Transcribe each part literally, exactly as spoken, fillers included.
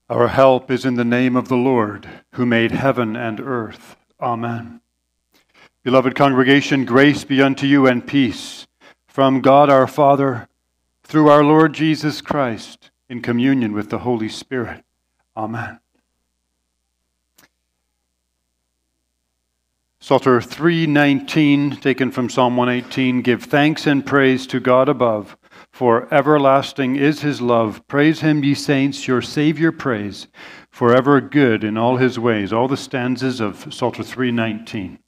Our help is in the name of the Lord, who made heaven and earth. Amen. Beloved congregation, grace be unto you and peace from God our Father, through our Lord Jesus Christ, in communion with the Holy Spirit. Amen. Psalter three nineteen, taken from Psalm one eighteen, give thanks and praise to God above, for everlasting is his love. Praise him, ye saints, your Savior praise, forever good in all his ways. All the stanzas of Psalter three nineteen.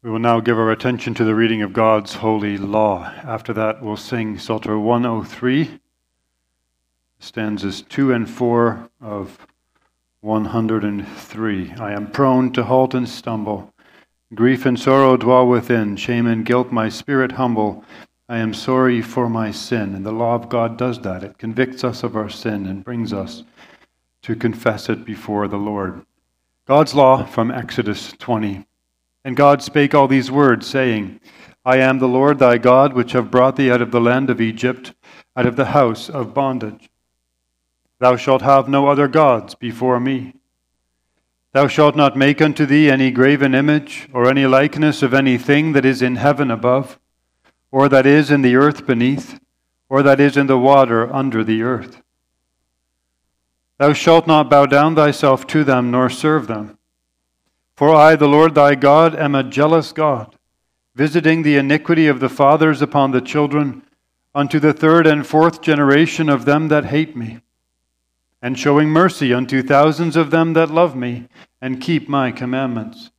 We will now give our attention to the reading of God's holy law. After that, we'll sing Psalter one oh three, stanzas two and four of one hundred three. I am prone to halt and stumble. Grief and sorrow dwell within. Shame and guilt my spirit humble. I am sorry for my sin. And the law of God does that. It convicts us of our sin and brings us to confess it before the Lord. God's law from Exodus twenty. And God spake all these words, saying, I am the Lord thy God, which have brought thee out of the land of Egypt, out of the house of bondage. Thou shalt have no other gods before me. Thou shalt not make unto thee any graven image, or any likeness of anything that is in heaven above, or that is in the earth beneath, or that is in the water under the earth. Thou shalt not bow down thyself to them, nor serve them. For I, the Lord thy God, am a jealous God, visiting the iniquity of the fathers upon the children, unto the third and fourth generation of them that hate me, and showing mercy unto thousands of them that love me, and keep my commandments.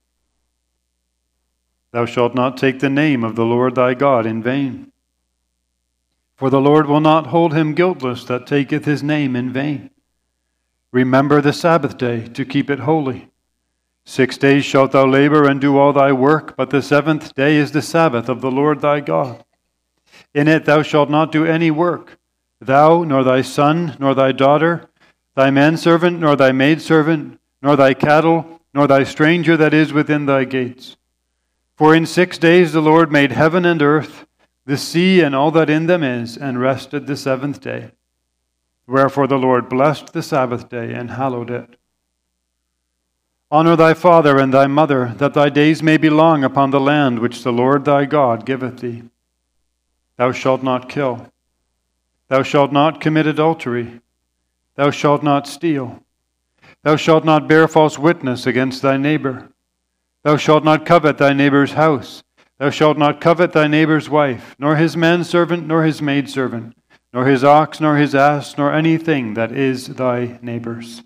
Thou shalt not take the name of the Lord thy God in vain. For the Lord will not hold him guiltless that taketh his name in vain. Remember the Sabbath day to keep it holy. Six days shalt thou labor and do all thy work, but the seventh day is the Sabbath of the Lord thy God. In it thou shalt not do any work, thou, nor thy son, nor thy daughter, thy manservant, nor thy maidservant, nor thy cattle, nor thy stranger that is within thy gates. For in six days the Lord made heaven and earth, the sea and all that in them is, and rested the seventh day. Wherefore the Lord blessed the Sabbath day and hallowed it. Honor thy father and thy mother, that thy days may be long upon the land which the Lord thy God giveth thee. Thou shalt not kill. Thou shalt not commit adultery. Thou shalt not steal. Thou shalt not bear false witness against thy neighbor. Thou shalt not covet thy neighbor's house. Thou shalt not covet thy neighbor's wife, nor his manservant, nor his maidservant, nor his ox, nor his ass, nor anything that is thy neighbor's.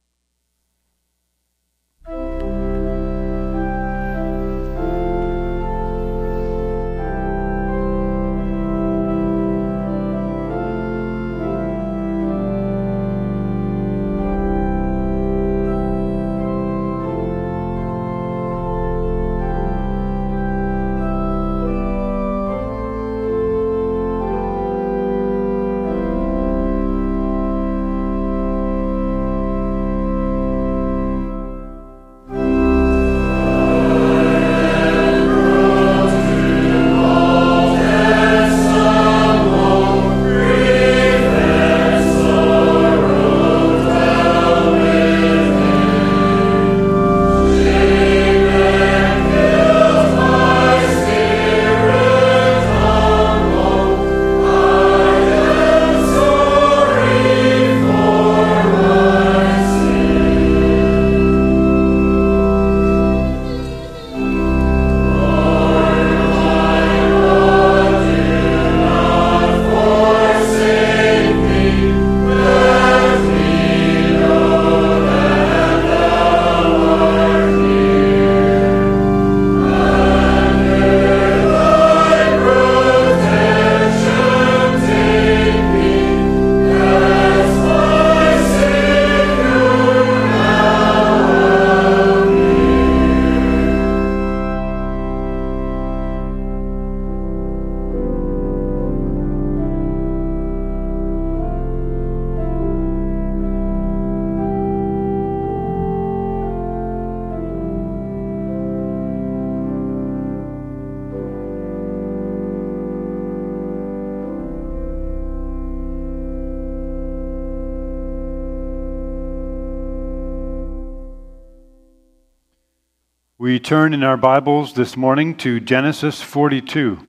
We turn in our Bibles this morning to Genesis forty-two.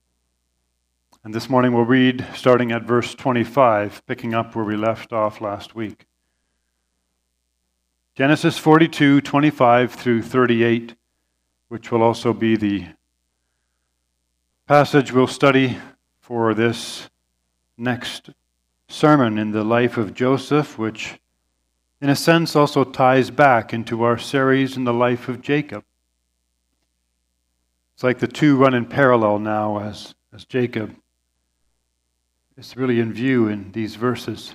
And this morning we'll read starting at verse twenty-five, picking up where we left off last week. Genesis forty-two, twenty-five through thirty-eight, which will also be the passage we'll study for this next sermon in the life of Joseph, which in a sense also ties back into our series in the life of Jacob. It's like the two run in parallel now as, as Jacob is really in view in these verses.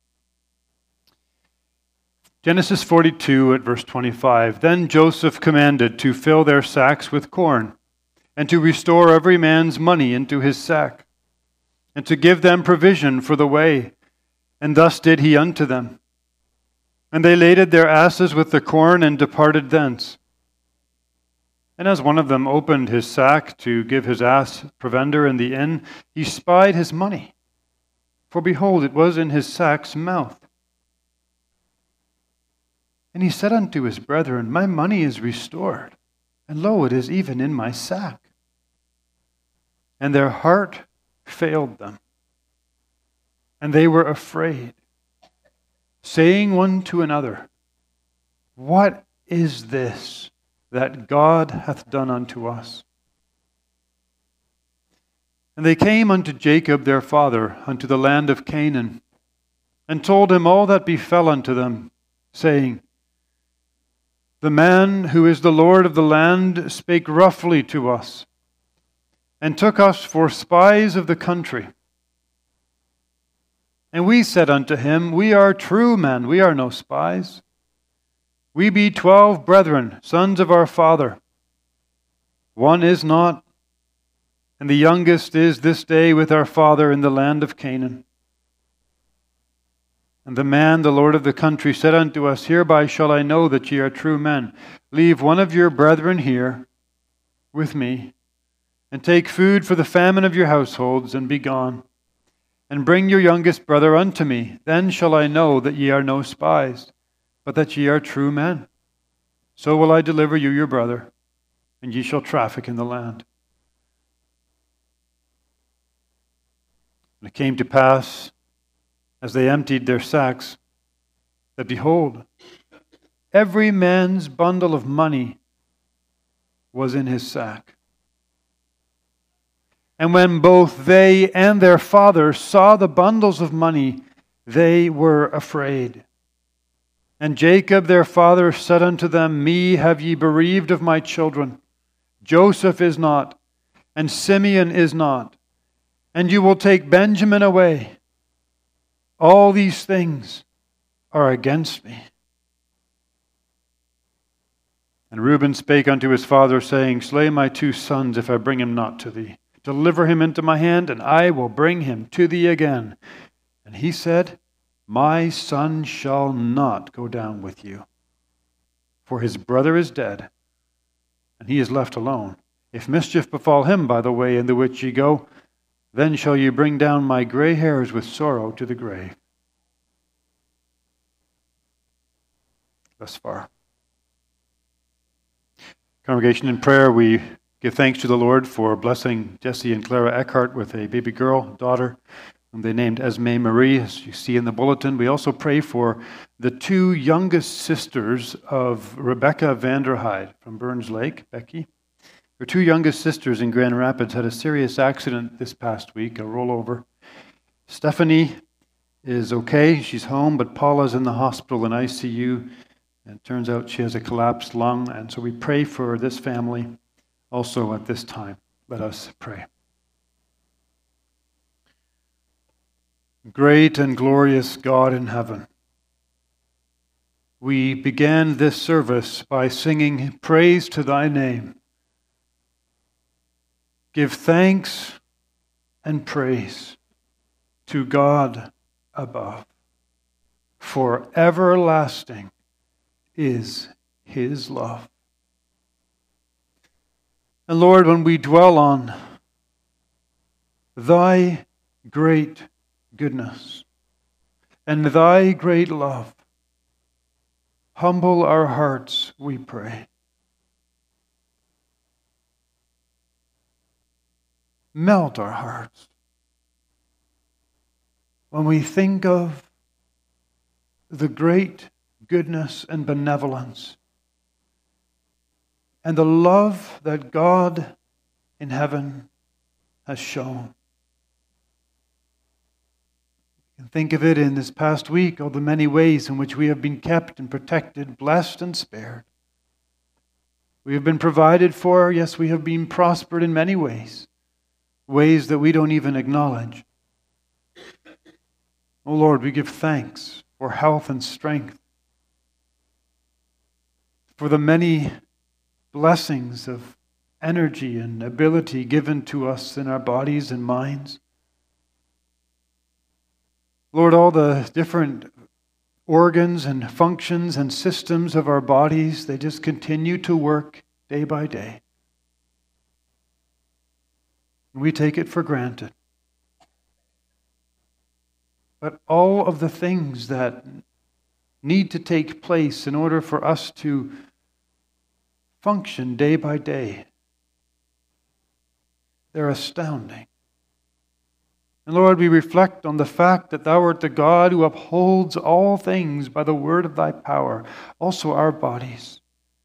Genesis forty-two at verse twenty-five. Then Joseph commanded to fill their sacks with corn, and to restore every man's money into his sack, and to give them provision for the way. And thus did he unto them. And they laded their asses with the corn, and departed thence. And as one of them opened his sack to give his ass provender in the inn, he spied his money. For behold, it was in his sack's mouth. And he said unto his brethren, My money is restored, and lo, it is even in my sack. And their heart failed them, and they were afraid, saying one to another, What is this that God hath done unto us? And they came unto Jacob their father, unto the land of Canaan, and told him all that befell unto them, saying, The man who is the Lord of the land spake roughly to us, and took us for spies of the country. And we said unto him, We are true men, we are no spies. We be twelve brethren, sons of our father. One is not, and the youngest is this day with our father in the land of Canaan. And the man, the Lord of the country, said unto us, Hereby shall I know that ye are true men. Leave one of your brethren here with me, and take food for the famine of your households, and be gone. And bring your youngest brother unto me. Then shall I know that ye are no spies, but that ye are true men. So will I deliver you your brother, and ye shall traffic in the land. And it came to pass, as they emptied their sacks, that behold, every man's bundle of money was in his sack. And when both they and their father saw the bundles of money, they were afraid. And Jacob their father said unto them, Me have ye bereaved of my children. Joseph is not, and Simeon is not, and you will take Benjamin away. All these things are against me. And Reuben spake unto his father, saying, Slay my two sons, if I bring him not to thee. Deliver him into my hand, and I will bring him to thee again. And he said, My son shall not go down with you, for his brother is dead, and he is left alone. If mischief befall him by the way in the which ye go, then shall ye bring down my gray hairs with sorrow to the grave. Thus far. Congregation, in prayer, we give thanks to the Lord for blessing Jesse and Clara Eckhart with a baby girl, daughter, whom they named Esme Marie, as you see in the bulletin. We also pray for the two youngest sisters of Rebecca Vanderhyde from Burns Lake, Becky. Her two youngest sisters in Grand Rapids had a serious accident this past week, a rollover. Stephanie is okay, she's home, but Paula's in the hospital in I C U, and it turns out she has a collapsed lung, and so we pray for this family also at this time. Let us pray. Great and glorious God in heaven, we began this service by singing praise to thy name. Give thanks and praise to God above, for everlasting is his love. And Lord, when we dwell on thy great goodness and thy great love, humble our hearts, we pray. Melt our hearts when we think of the great goodness and benevolence and the love that God in heaven has shown. And think of it in this past week, all the many ways in which we have been kept and protected, blessed and spared. We have been provided for. Yes, we have been prospered in many ways, ways that we don't even acknowledge. Oh Lord, we give thanks for health and strength, for the many blessings of energy and ability given to us in our bodies and minds. Lord, all the different organs and functions and systems of our bodies, they just continue to work day by day. And we take it for granted. But all of the things that need to take place in order for us to function day by day, they're astounding. And Lord, we reflect on the fact that Thou art the God who upholds all things by the word of Thy power, also our bodies.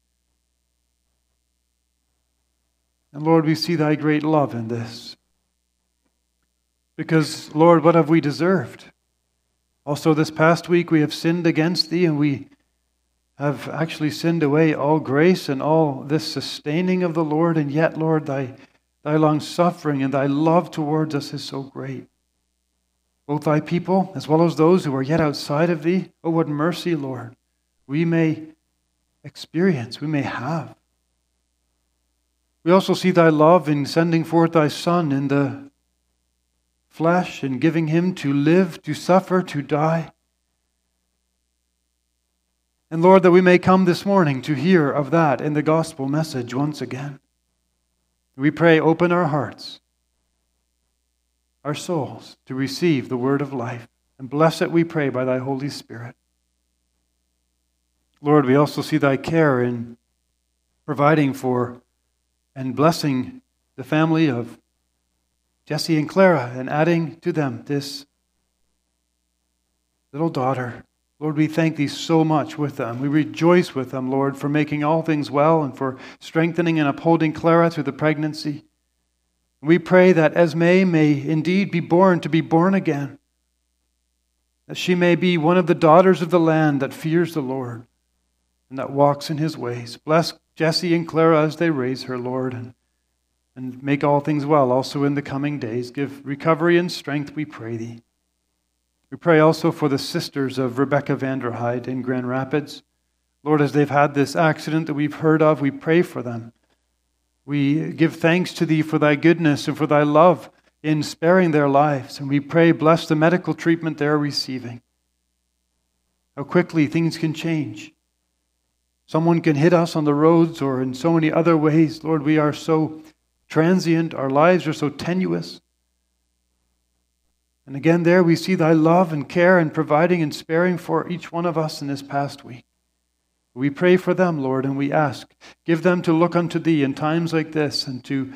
And Lord, we see Thy great love in this. Because, Lord, what have we deserved? Also this past week we have sinned against Thee, and we have actually sinned away all grace and all this sustaining of the Lord, and yet, Lord, Thy, thy long-suffering and Thy love towards us is so great. Both Thy people, as well as those who are yet outside of Thee, oh, what mercy, Lord, we may experience, we may have. We also see Thy love in sending forth Thy Son in the flesh and giving Him to live, to suffer, to die. And Lord, that we may come this morning to hear of that in the gospel message once again. We pray, open our hearts, our souls, to receive the word of life. And bless it, we pray, by Thy Holy Spirit. Lord, we also see Thy care in providing for and blessing the family of Jesse and Clara and adding to them this little daughter. Lord, we thank Thee so much with them. We rejoice with them, Lord, for making all things well and for strengthening and upholding Clara through the pregnancy. We pray that Esme may indeed be born to be born again, that she may be one of the daughters of the land that fears the Lord and that walks in His ways. Bless Jesse and Clara as they raise her, Lord, and, and make all things well also in the coming days. Give recovery and strength, we pray Thee. We pray also for the sisters of Rebecca Vanderhyde in Grand Rapids. Lord, as they've had this accident that we've heard of, we pray for them. We give thanks to Thee for Thy goodness and for Thy love in sparing their lives. And we pray, bless the medical treatment they're receiving. How quickly things can change. Someone can hit us on the roads or in so many other ways. Lord, we are so transient. Our lives are so tenuous. And again, there we see Thy love and care and providing and sparing for each one of us in this past week. We pray for them, Lord, and we ask, give them to look unto Thee in times like this and to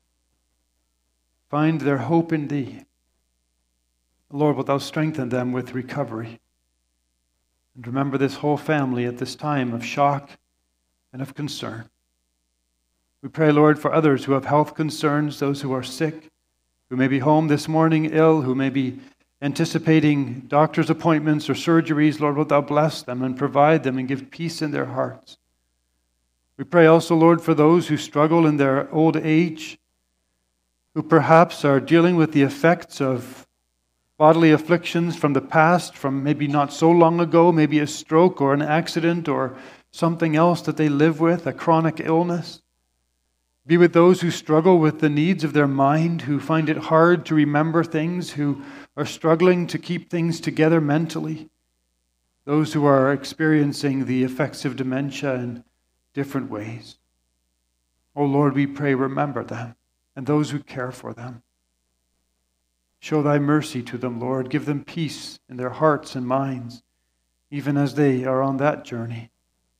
find their hope in Thee. Lord, wilt Thou strengthen them with recovery. And remember this whole family at this time of shock and of concern. We pray, Lord, for others who have health concerns, those who are sick, who may be home this morning ill, who may be anticipating doctor's appointments or surgeries. Lord, wilt Thou bless them and provide them and give peace in their hearts. We pray also, Lord, for those who struggle in their old age, who perhaps are dealing with the effects of bodily afflictions from the past, from maybe not so long ago, maybe a stroke or an accident or something else that they live with, a chronic illness. Be with those who struggle with the needs of their mind, who find it hard to remember things, who are struggling to keep things together mentally. Those who are experiencing the effects of dementia in different ways. Oh Lord, we pray, remember them and those who care for them. Show Thy mercy to them, Lord. Give them peace in their hearts and minds, even as they are on that journey.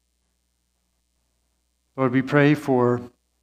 Lord, we pray for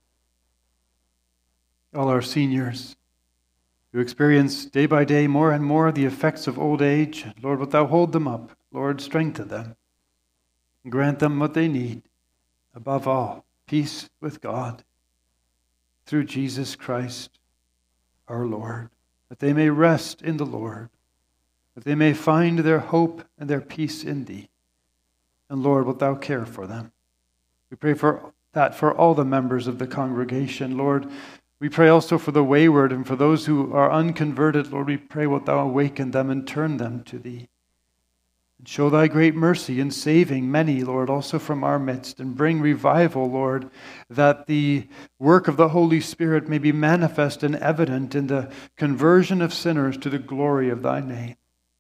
all our seniors who experience day by day more and more the effects of old age. Lord, wilt Thou hold them up? Lord, strengthen them and grant them what they need. Above all, peace with God through Jesus Christ our Lord, that they may rest in the Lord, that they may find their hope and their peace in Thee. And Lord, wilt Thou care for them? We pray for that for all the members of the congregation. Lord, we pray also for the wayward and for those who are unconverted. Lord, we pray wilt thou awaken them and turn them to thee. And show thy great mercy in saving many, Lord, also from our midst, and bring revival, Lord, that the work of the Holy Spirit may be manifest and evident in the conversion of sinners to the glory of thy name.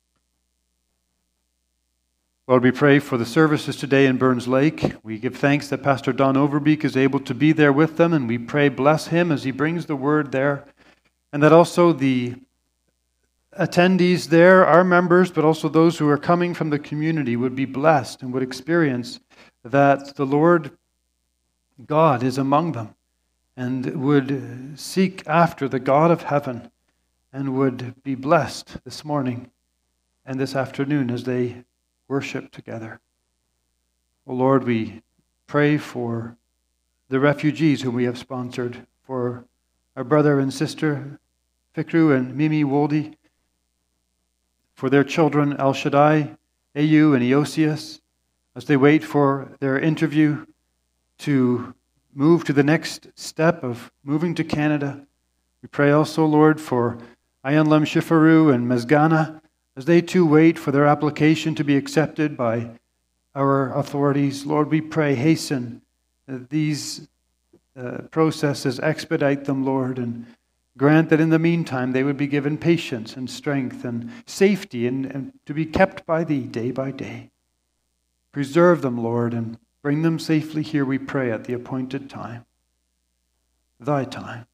Lord, we pray for the services today in Burns Lake. We give thanks that Pastor Don Overbeek is able to be there with them, and we pray bless him as he brings the word there, and that also the attendees there, our members, but also those who are coming from the community would be blessed and would experience that the Lord God is among them and would seek after the God of heaven and would be blessed this morning and this afternoon as they worship together. Oh Lord, we pray for the refugees whom we have sponsored, for our brother and sister Fikru and Mimi Wolde, for their children El Shaddai, Ayu, and Eosius, as they wait for their interview to move to the next step of moving to Canada. We pray also, Lord, for Ayanlam Shifaru and Mezgana, as they too wait for their application to be accepted by our authorities. Lord, we pray, hasten these uh, processes, expedite them, Lord, and grant that in the meantime they would be given patience and strength and safety and, and to be kept by thee day by day. Preserve them, Lord, and bring them safely here, we pray, at the appointed time, thy time.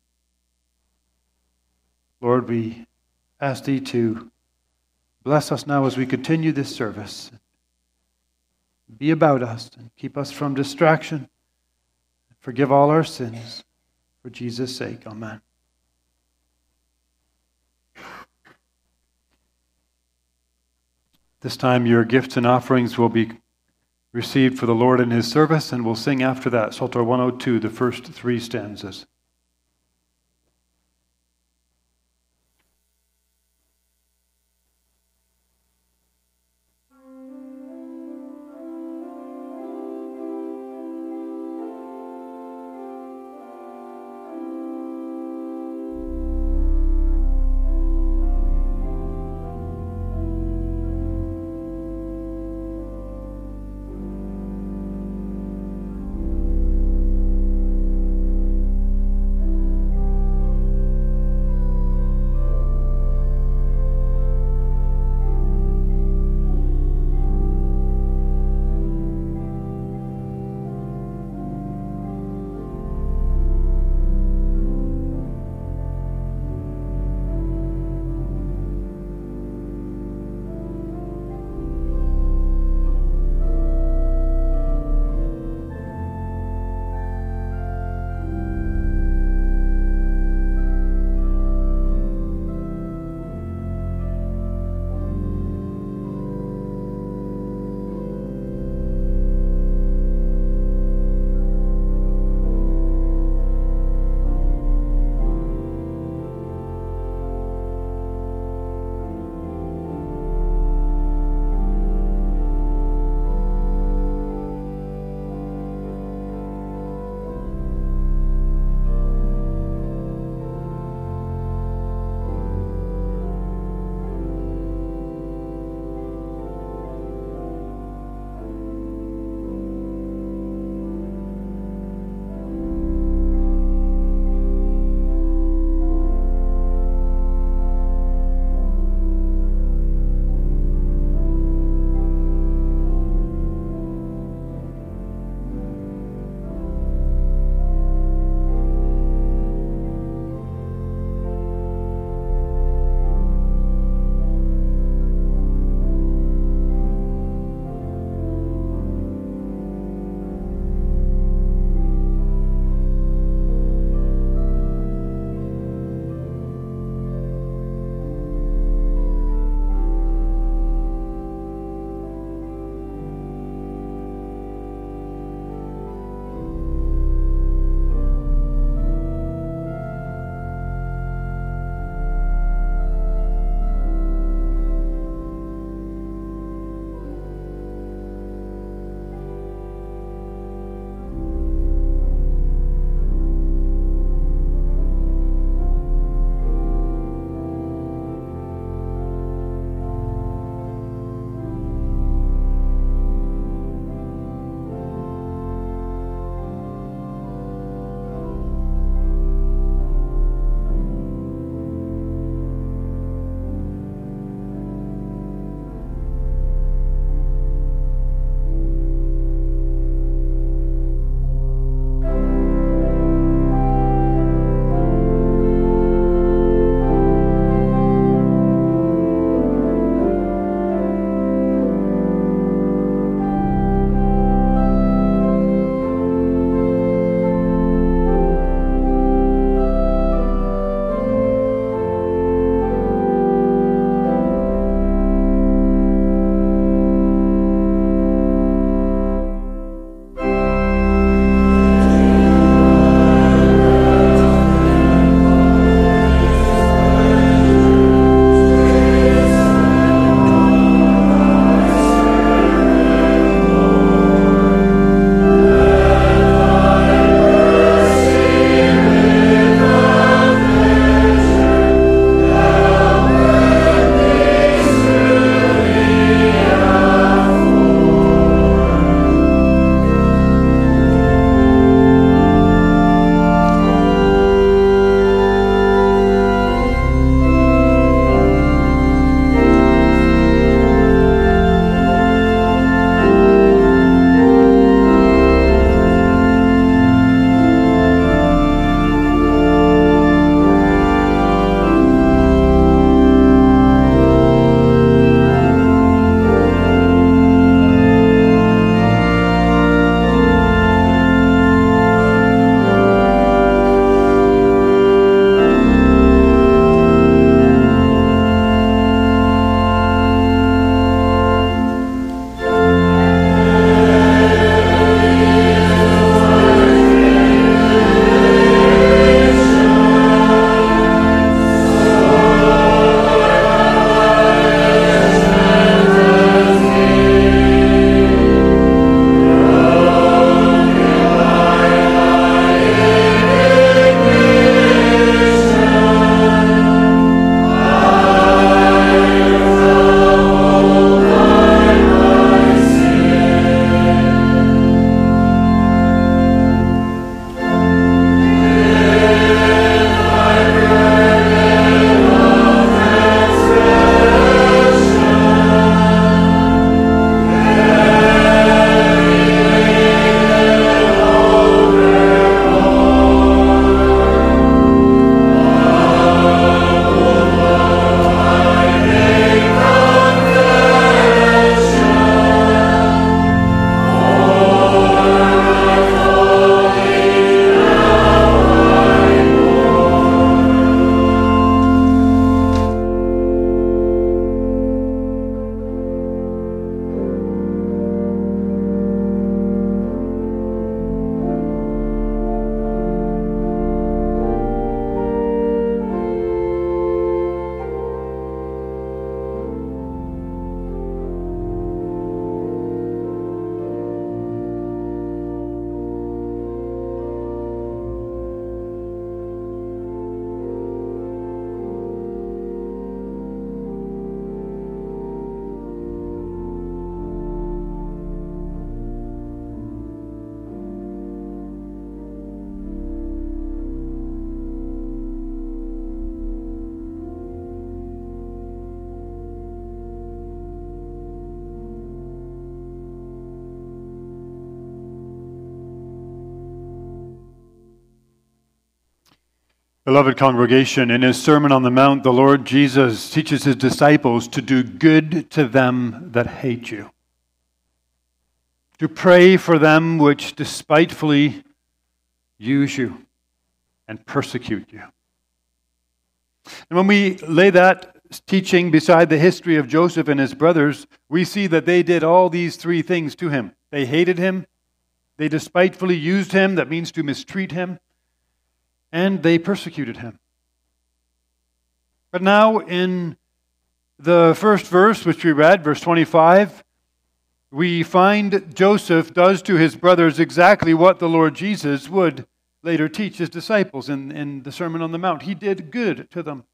Lord, we ask thee to bless us now as we continue this service. Be about us and keep us from distraction. Forgive all our sins. For Jesus' sake, amen. This time your gifts and offerings will be received for the Lord in his service, and we'll sing after that, Psalter one oh two, the first three stanzas. Beloved congregation, in his Sermon on the Mount, the Lord Jesus teaches his disciples to do good to them that hate you, to pray for them which despitefully use you and persecute you. And when we lay that teaching beside the history of Joseph and his brothers, we see that they did all these three things to him. They hated him, they despitefully used him, that means to mistreat him, and they persecuted him. But now in the first verse which we read, verse twenty-five, we find Joseph does to his brothers exactly what the Lord Jesus would later teach his disciples in, in the Sermon on the Mount. He did good to them.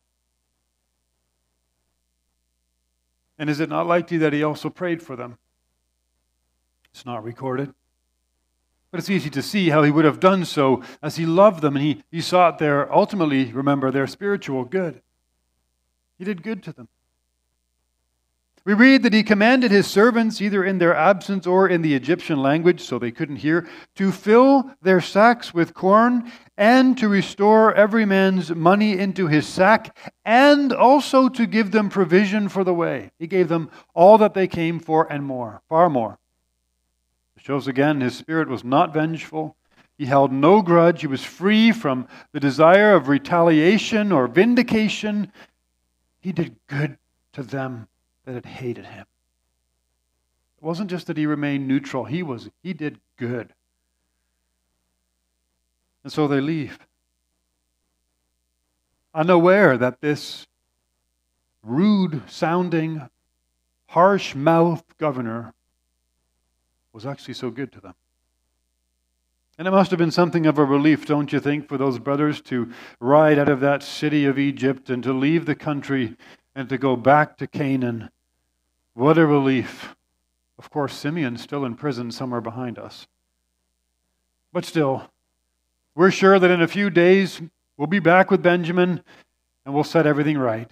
And is it not likely that he also prayed for them? It's not recorded. But it's easy to see how he would have done so as he loved them and he, he sought their, ultimately, remember, their spiritual good. He did good to them. We read that he commanded his servants, either in their absence or in the Egyptian language, so they couldn't hear, to fill their sacks with corn and to restore every man's money into his sack and also to give them provision for the way. He gave them all that they came for and more, far more. It shows again his spirit was not vengeful. He held no grudge. He was free from the desire of retaliation or vindication. He did good to them that had hated him. It wasn't just that he remained neutral. He was, he did good. And so they leave, unaware that this rude-sounding, harsh-mouthed governor was actually so good to them. And it must have been something of a relief, don't you think, for those brothers to ride out of that city of Egypt and to leave the country and to go back to Canaan. What a relief. Of course, Simeon's still in prison somewhere behind us. But still, we're sure that in a few days we'll be back with Benjamin and we'll set everything right.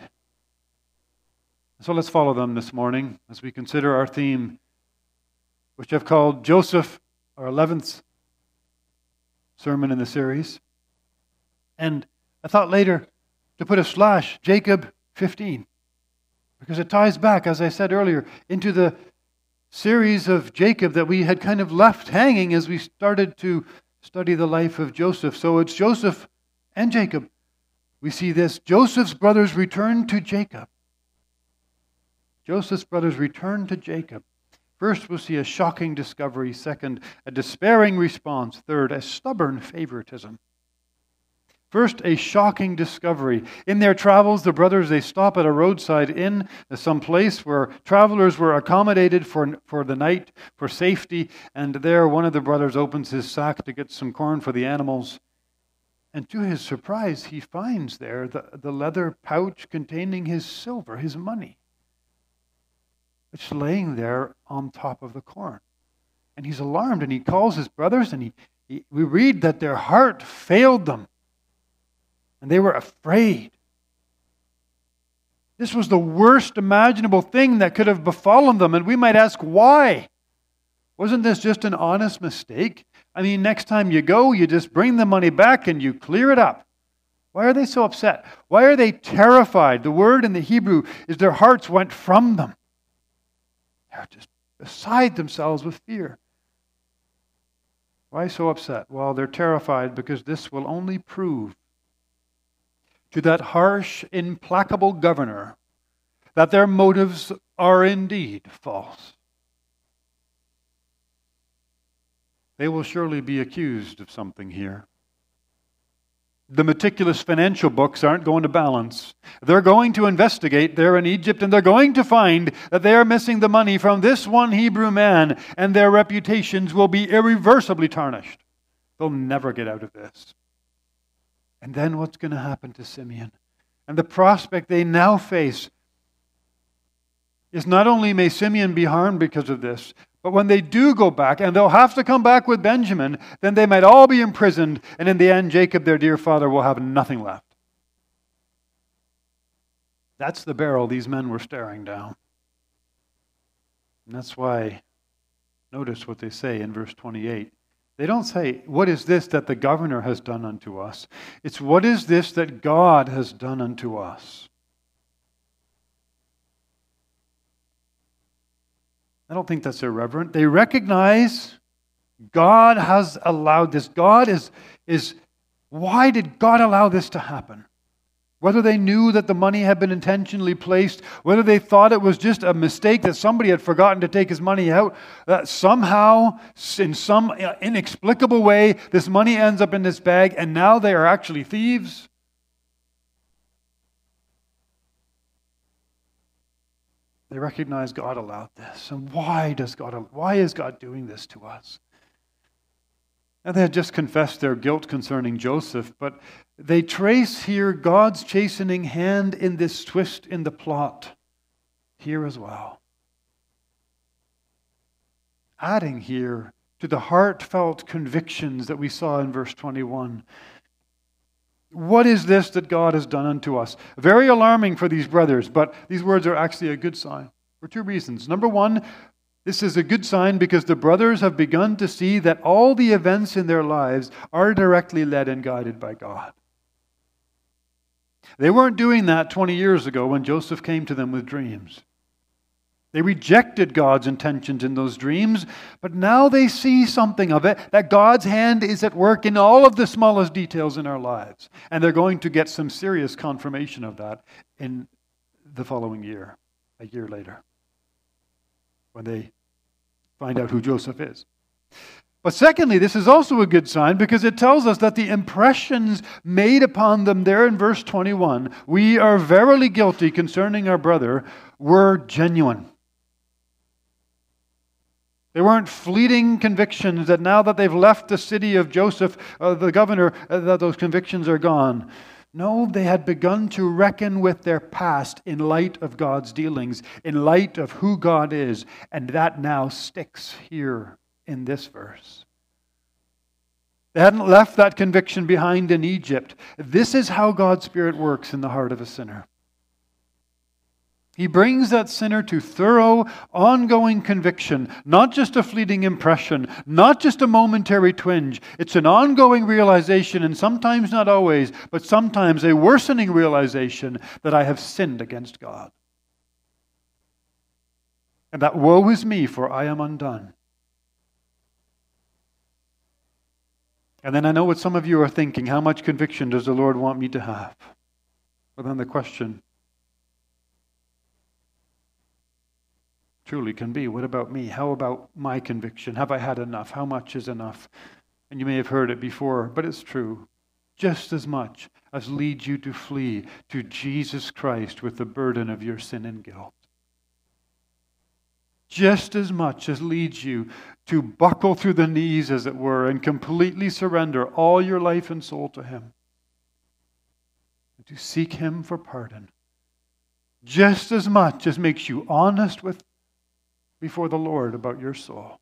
So let's follow them this morning as we consider our theme, which I've called Joseph, our eleventh sermon in the series. And I thought later to put a slash, Jacob fifteen. Because it ties back, as I said earlier, into the series of Jacob that we had kind of left hanging as we started to study the life of Joseph. So it's Joseph and Jacob. We see this. Joseph's brothers return to Jacob. Joseph's brothers return to Jacob. First, we'll see a shocking discovery. Second, a despairing response. Third, a stubborn favoritism. First, a shocking discovery. In their travels, the brothers, they stop at a roadside inn, some place where travelers were accommodated for, for the night, for safety. And there, one of the brothers opens his sack to get some corn for the animals. And to his surprise, he finds there the, the leather pouch containing his silver, his money. It's laying there on top of the corn. And he's alarmed, and he calls his brothers, and he, he we read that their heart failed them. And they were afraid. This was the worst imaginable thing that could have befallen them. And we might ask, why? Wasn't this just an honest mistake? I mean, next time you go, you just bring the money back and you clear it up. Why are they so upset? Why are they terrified? The word in the Hebrew is their hearts went from them. They're just beside themselves with fear. Why so upset? Well, they're terrified because this will only prove to that harsh, implacable governor that their motives are indeed false. They will surely be accused of something here. The meticulous financial books aren't going to balance. They're going to investigate there in Egypt, and they're going to find that they are missing the money from this one Hebrew man, and their reputations will be irreversibly tarnished. They'll never get out of this. And then what's going to happen to Simeon? And the prospect they now face is not only may Simeon be harmed because of this, but when they do go back, and they'll have to come back with Benjamin, then they might all be imprisoned, and in the end, Jacob, their dear father, will have nothing left. That's the barrel these men were staring down. And that's why, notice what they say in verse twenty-eight. They don't say, what is this that the governor has done unto us? It's, what is this that God has done unto us? I don't think that's irreverent. They recognize God has allowed this. God is, is, why did God allow this to happen? Whether they knew that the money had been intentionally placed, whether they thought it was just a mistake that somebody had forgotten to take his money out, that somehow, in some inexplicable way, this money ends up in this bag and now they are actually thieves. They recognize God allowed this. And why does God, why is God doing this to us? And they had just confessed their guilt concerning Joseph, but they trace here God's chastening hand in this twist in the plot here as well. Adding here to the heartfelt convictions that we saw in verse twenty-one. What is this that God has done unto us? Very alarming for these brothers, but these words are actually a good sign for two reasons. Number one, this is a good sign because the brothers have begun to see that all the events in their lives are directly led and guided by God. They weren't doing that twenty years ago when Joseph came to them with dreams. They rejected God's intentions in those dreams, but now they see something of it, that God's hand is at work in all of the smallest details in our lives. And they're going to get some serious confirmation of that in the following year, a year later, when they find out who Joseph is. But secondly, this is also a good sign because it tells us that the impressions made upon them there in verse twenty-one, we are verily guilty concerning our brother, were genuine. They weren't fleeting convictions that now that they've left the city of Joseph, uh, the governor, uh, that those convictions are gone. No, they had begun to reckon with their past in light of God's dealings, in light of who God is, and that now sticks here in this verse. They hadn't left that conviction behind in Egypt. This is how God's Spirit works in the heart of a sinner. He brings that sinner to thorough, ongoing conviction, not just a fleeting impression, not just a momentary twinge. It's an ongoing realization, and sometimes not always, but sometimes a worsening realization that I have sinned against God. And that woe is me, for I am undone. And then I know what some of you are thinking, how much conviction does the Lord want me to have? Well, then the question truly can be, what about me? How about my conviction? Have I had enough? How much is enough? And you may have heard it before, but it's true. Just as much as leads you to flee to Jesus Christ with the burden of your sin and guilt. Just as much as leads you to buckle through the knees, as it were, and completely surrender all your life and soul to Him. And to seek Him for pardon. Just as much as makes you honest with before the Lord about your soul.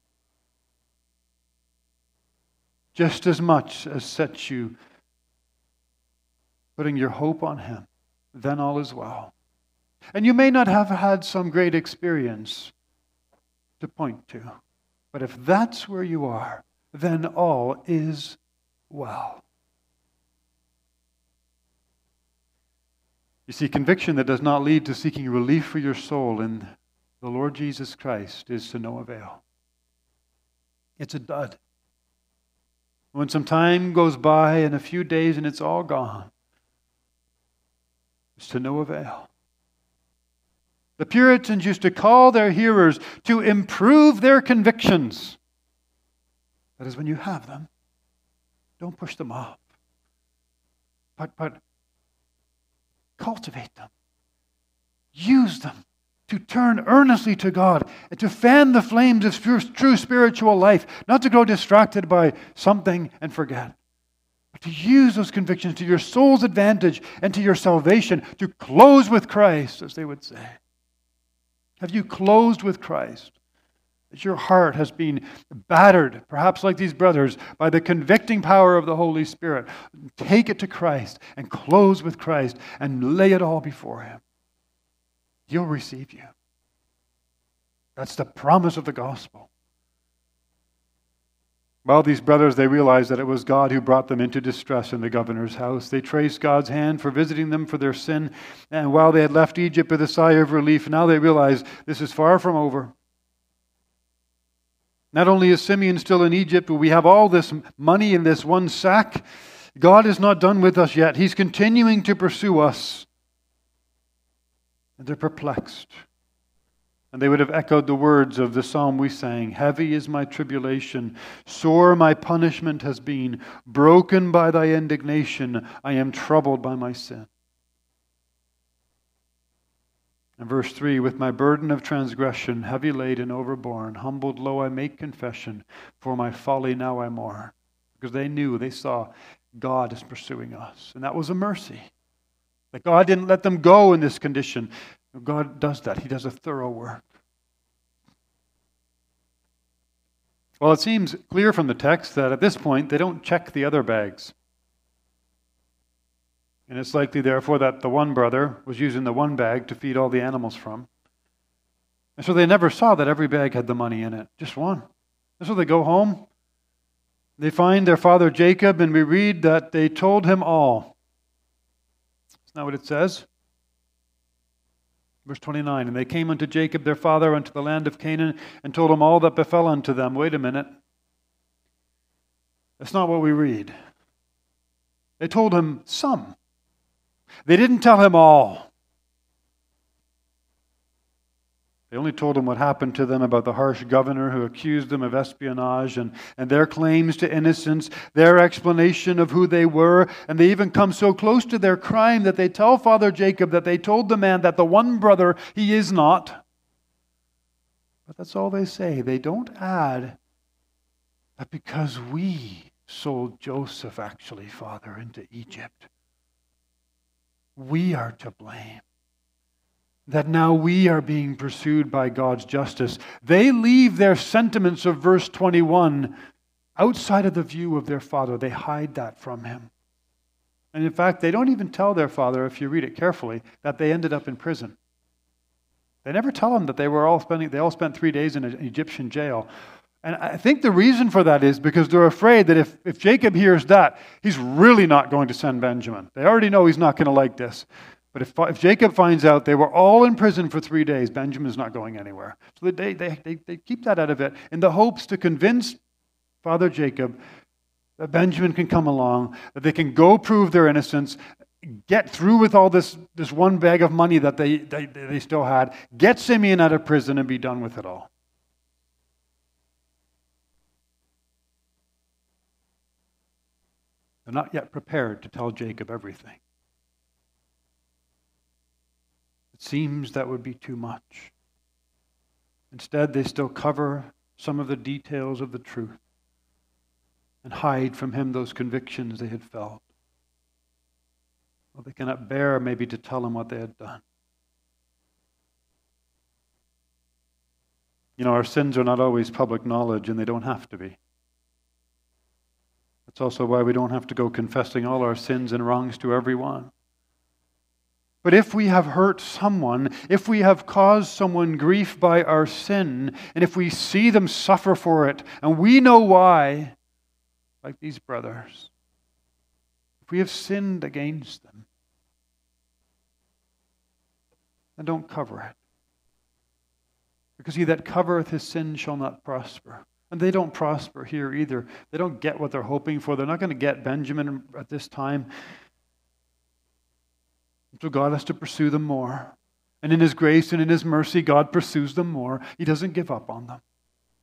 Just as much as sets you putting your hope on Him, then all is well. And you may not have had some great experience to point to, but if that's where you are, then all is well. You see, conviction that does not lead to seeking relief for your soul in the Lord Jesus Christ is to no avail. It's a dud. When some time goes by and a few days and it's all gone, it's to no avail. The Puritans used to call their hearers to improve their convictions. That is, when you have them, don't push them off. But, but cultivate them. Use them to turn earnestly to God and to fan the flames of true spiritual life, not to grow distracted by something and forget, but to use those convictions to your soul's advantage and to your salvation, to close with Christ, as they would say. Have you closed with Christ? As your heart has been battered, perhaps like these brothers, by the convicting power of the Holy Spirit, take it to Christ and close with Christ and lay it all before Him. He'll receive you. That's the promise of the gospel. Well, these brothers, they realized that it was God who brought them into distress in the governor's house. They traced God's hand for visiting them for their sin. And while they had left Egypt with a sigh of relief, now they realize this is far from over. Not only is Simeon still in Egypt, but we have all this money in this one sack. God is not done with us yet. He's continuing to pursue us. And they're perplexed. And they would have echoed the words of the psalm we sang, "Heavy is my tribulation, sore my punishment has been. Broken by thy indignation, I am troubled by my sin." And verse three, "With my burden of transgression, heavy laden, overborne, humbled low I make confession, for my folly now I mourn." Because they knew, they saw, God is pursuing us. And that was a mercy. That God didn't let them go in this condition. God does that. He does a thorough work. Well, it seems clear from the text that at this point they don't check the other bags. And it's likely, therefore, that the one brother was using the one bag to feed all the animals from. And so they never saw that every bag had the money in it, just one. And so they go home. They find their father Jacob, and we read that they told him all. Isn't that what it says? Verse twenty-nine, "And they came unto Jacob their father unto the land of Canaan, and told him all that befell unto them." Wait a minute. That's not what we read. They told him some. They didn't tell him all. They only told him what happened to them about the harsh governor who accused them of espionage and, and their claims to innocence, their explanation of who they were, and they even come so close to their crime that they tell Father Jacob that they told the man that the one brother he is not. But that's all they say. They don't add that because we sold Joseph, actually, Father, into Egypt, we are to blame. That now we are being pursued by God's justice. They leave their sentiments of verse twenty-one outside of the view of their father. They hide that from him. And in fact, they don't even tell their father, if you read it carefully, that they ended up in prison. They never tell him that they were all spending, they all spent three days in an Egyptian jail. And I think the reason for that is because they're afraid that if, if Jacob hears that, he's really not going to send Benjamin. They already know he's not going to like this. But if, if Jacob finds out they were all in prison for three days, Benjamin's not going anywhere. So they, they, they, they keep that out of it in the hopes to convince Father Jacob that Benjamin can come along, that they can go prove their innocence, get through with all this, this one bag of money that they, they, they still had, get Simeon out of prison and be done with it all. They're not yet prepared to tell Jacob everything. It seems that would be too much. Instead, they still cover some of the details of the truth and hide from him those convictions they had felt. Well, they cannot bear maybe to tell him what they had done. You know, our sins are not always public knowledge, and they don't have to be. That's also why we don't have to go confessing all our sins and wrongs to everyone. But if we have hurt someone, if we have caused someone grief by our sin, and if we see them suffer for it, and we know why, like these brothers, if we have sinned against them, then don't cover it. Because he that covereth his sin shall not prosper. And they don't prosper here either. They don't get what they're hoping for. They're not going to get Benjamin at this time. So God has to pursue them more. And in his grace and in his mercy, God pursues them more. He doesn't give up on them.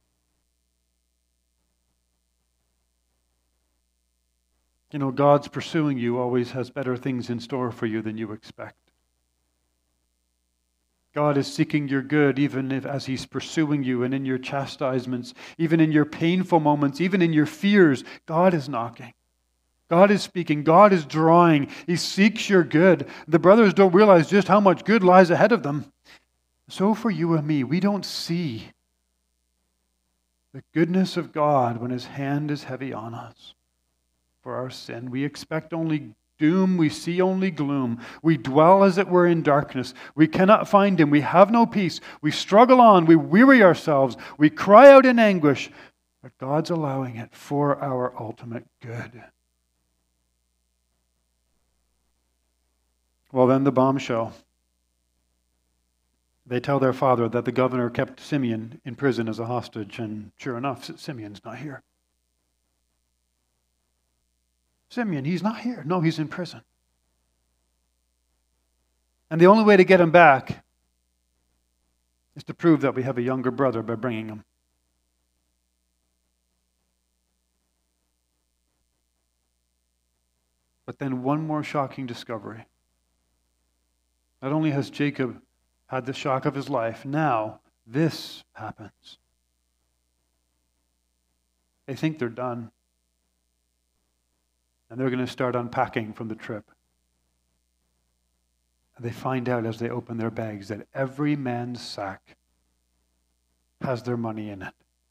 You know, God's pursuing you always has better things in store for you than you expect. God is seeking your good even if, as he's pursuing you, and in your chastisements, even in your painful moments, even in your fears, God is knocking. God is speaking. God is drawing. He seeks your good. The brothers don't realize just how much good lies ahead of them. So for you and me, we don't see the goodness of God when his hand is heavy on us for our sin. We expect only doom. We see only gloom. We dwell as it were in darkness. We cannot find him. We have no peace. We struggle on. We weary ourselves. We cry out in anguish. But God's allowing it for our ultimate good. Well, then the bombshell. They tell their father that the governor kept Simeon in prison as a hostage, and sure enough, Simeon's not here. Simeon, he's not here. No, he's in prison. And the only way to get him back is to prove that we have a younger brother by bringing him. But then one more shocking discovery. Not only has Jacob had the shock of his life, now this happens. They think they're done. And they're going to start unpacking from the trip. And they find out as they open their bags that every man's sack has their money in it.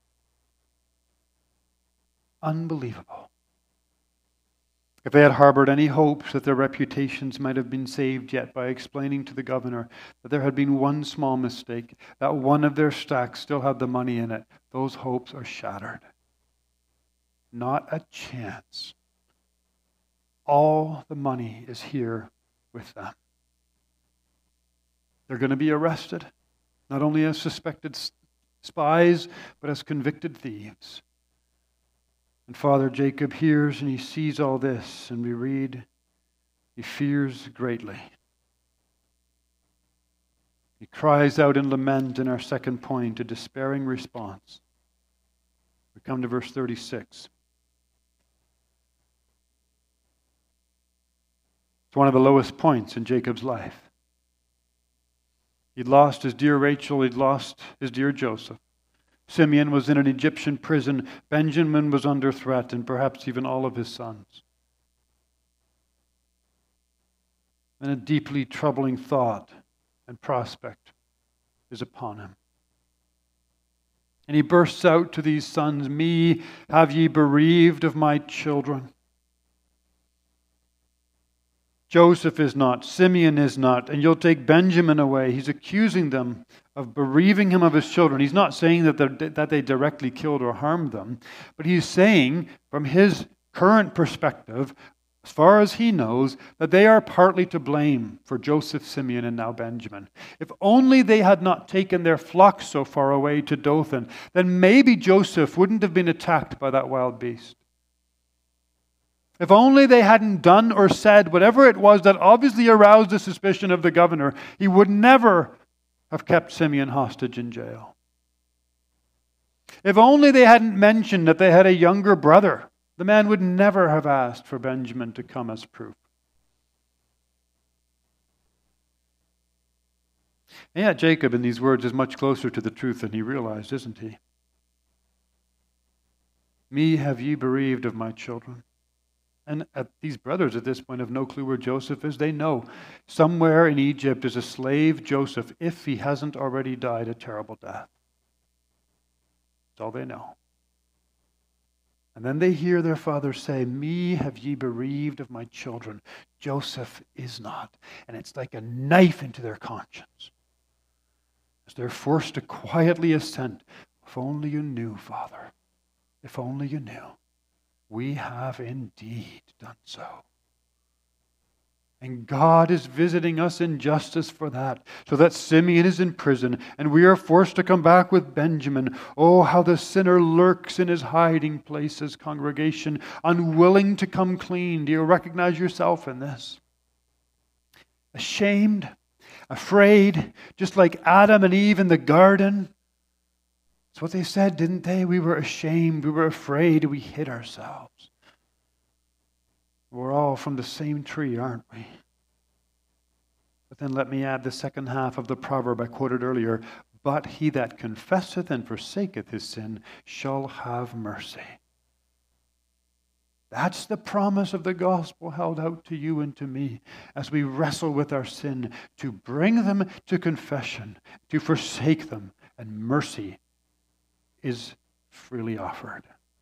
Unbelievable. If they had harbored any hopes that their reputations might have been saved yet by explaining to the governor that there had been one small mistake, that one of their stacks still had the money in it, those hopes are shattered. Not a chance. All the money is here with them. They're going to be arrested, not only as suspected spies, but as convicted thieves. And Father Jacob hears and he sees all this, and we read, he fears greatly. He cries out in lament in our second point, a despairing response. We come to verse thirty-six. It's one of the lowest points in Jacob's life. He'd lost his dear Rachel, he'd lost his dear Joseph. Simeon was in an Egyptian prison. Benjamin was under threat, and perhaps even all of his sons. And a deeply troubling thought and prospect is upon him. And he bursts out to these sons, "Me have ye bereaved of my children." Joseph is not, Simeon is not, and you'll take Benjamin away. He's accusing them of bereaving him of his children. He's not saying that, that they directly killed or harmed them, but he's saying, from his current perspective, as far as he knows, that they are partly to blame for Joseph, Simeon, and now Benjamin. If only they had not taken their flock so far away to Dothan, then maybe Joseph wouldn't have been attacked by that wild beast. If only they hadn't done or said whatever it was that obviously aroused the suspicion of the governor, he would never have kept Simeon hostage in jail. If only they hadn't mentioned that they had a younger brother, the man would never have asked for Benjamin to come as proof. And yet Jacob in these words is much closer to the truth than he realized, isn't he? "Me have ye bereaved of my children." And at these brothers at this point have no clue where Joseph is. They know somewhere in Egypt is a slave Joseph, if he hasn't already died a terrible death. That's all they know. And then they hear their father say, "Me have ye bereaved of my children. Joseph is not." And it's like a knife into their conscience, as they're forced to quietly assent. "If only you knew, Father. If only you knew. We have indeed done so." And God is visiting us in justice for that, so that Simeon is in prison and we are forced to come back with Benjamin. Oh, how the sinner lurks in his hiding places, congregation, unwilling to come clean. Do you recognize yourself in this? Ashamed, afraid, just like Adam and Eve in the garden. That's what they said, didn't they? We were ashamed, we were afraid, we hid ourselves. We're all from the same tree, aren't we? But then let me add the second half of the proverb I quoted earlier. "But he that confesseth and forsaketh his sin shall have mercy." That's the promise of the gospel held out to you and to me as we wrestle with our sin, to bring them to confession, to forsake them, and mercy is freely offered.